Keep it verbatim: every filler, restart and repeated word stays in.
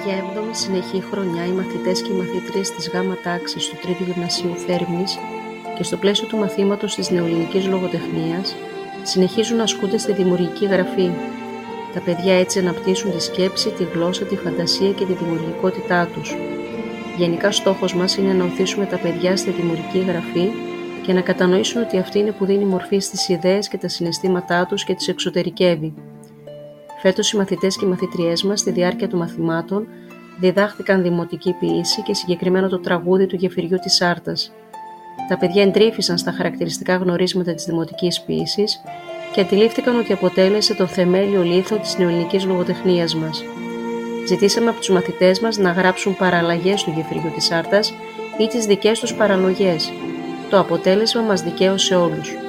Για έβδομη συνεχή χρονιά, οι μαθητές και οι μαθήτριες της Γ τάξης του Τρίτου Γυμνασίου Θέρμης και στο πλαίσιο του μαθήματος της νεοελληνικής λογοτεχνίας συνεχίζουν να ασκούνται στη δημιουργική γραφή. Τα παιδιά έτσι αναπτύσσουν τη σκέψη, τη γλώσσα, τη φαντασία και τη δημιουργικότητά τους. Γενικά, στόχος μας είναι να οθήσουμε τα παιδιά στη δημιουργική γραφή και να κατανοήσουν ότι αυτή είναι που δίνει μορφή στις ιδέες και τα συναισθήματά τους και τις εξωτερικεύει. Φέτος οι μαθητές και οι μαθήτριές μας στη διάρκεια των μαθημάτων διδάχθηκαν δημοτική ποίηση και συγκεκριμένα το τραγούδι του Γεφυριού της Άρτας. Τα παιδιά εντρύφησαν στα χαρακτηριστικά γνωρίσματα της δημοτικής ποίησης και αντιλήφθηκαν ότι αποτέλεσε το θεμέλιο λίθο της νεοελληνικής λογοτεχνίας μας. Ζητήσαμε από τους μαθητές μας να γράψουν παραλλαγές του Γεφυριού της Άρτας ή τις δικές τους παραλογές. Το αποτέλεσμα μας δικαίωσε όλους.